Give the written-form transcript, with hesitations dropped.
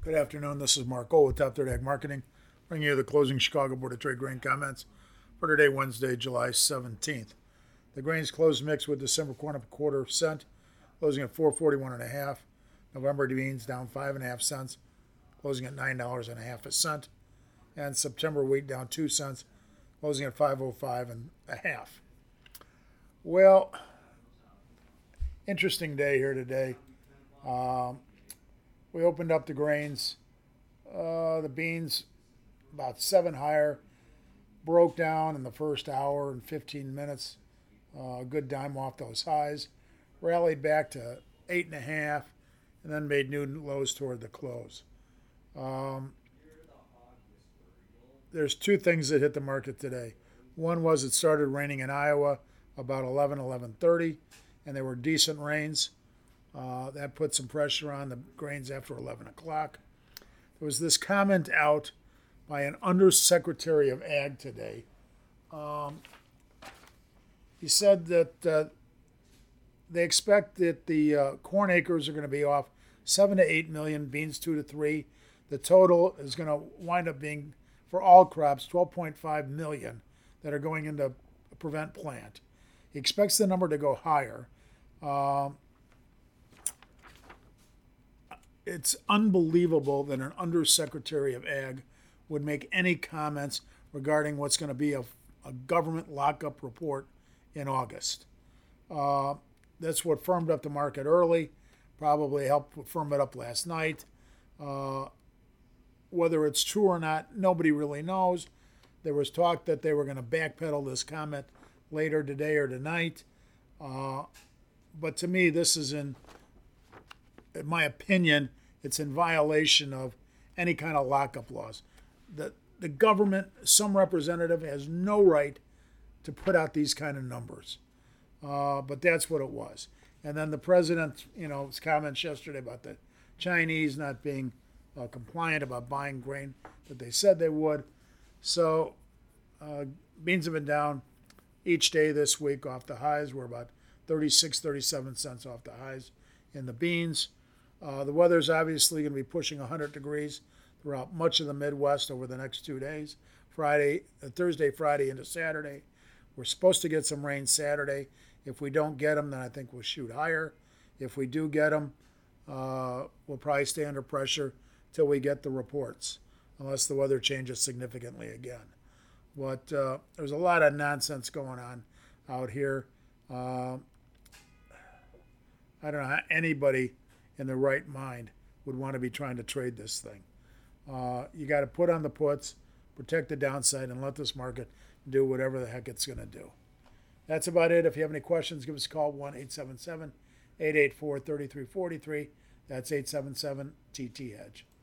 Good afternoon. This is Mark O with Top Third Ag Marketing, bringing you the closing Chicago Board of Trade grain comments for today, Wednesday, July 17th. The grains closed mixed with December corn up a quarter cent, closing at 441 and a half. November beans down 5.5 cents, closing at $9 and a half a cent, and September wheat down 2 cents, closing at 505 and a half. Well, interesting day here today. We opened up the grains. The beans about 7 higher, broke down in the first hour and 15 minutes. A good dime off those highs, rallied back to 8.5, and then made new lows toward the close. There's two things that hit the market today. One was it started raining in Iowa about 11:30, and they were decent rains. That put some pressure on the grains after 11 o'clock. There was this comment out by an undersecretary of ag today. He said that they expect that the corn acres are going to be off 7 to 8 million, beans 2 to 3. The total is going to wind up being, for all crops, 12.5 million that are going into a prevent plant. He expects the number to go higher. It's unbelievable that an undersecretary of ag would make any comments regarding what's going to be a government lockup report in August. That's what firmed up the market early, probably helped firm it up last night. Whether it's true or not, nobody really knows. There was talk that they were going to backpedal this comment later today or tonight. But to me, this is in my opinion, it's in violation of any kind of lockup laws. The government, some representative, has no right to put out these kind of numbers. But that's what it was. And then the president, his comments yesterday about the Chinese not being compliant about buying grain that they said they would. So beans have been down each day this week off the highs. We're about 36, 37 cents off the highs in the beans. The weather's obviously going to be pushing 100 degrees throughout much of the Midwest over the next 2 days, Thursday, Friday into Saturday. We're supposed to get some rain Saturday. If we don't get them, then I think we'll shoot higher. If we do get them, we'll probably stay under pressure till we get the reports, unless the weather changes significantly again. But there's a lot of nonsense going on out here. I don't know how anybody in their right mind would want to be trying to trade this thing. You got to put on the puts, protect the downside, and let this market do whatever the heck it's going to do. That's about it. If you have any questions, give us a call, 1-877-884-3343. That's 877-TT-HEDGE.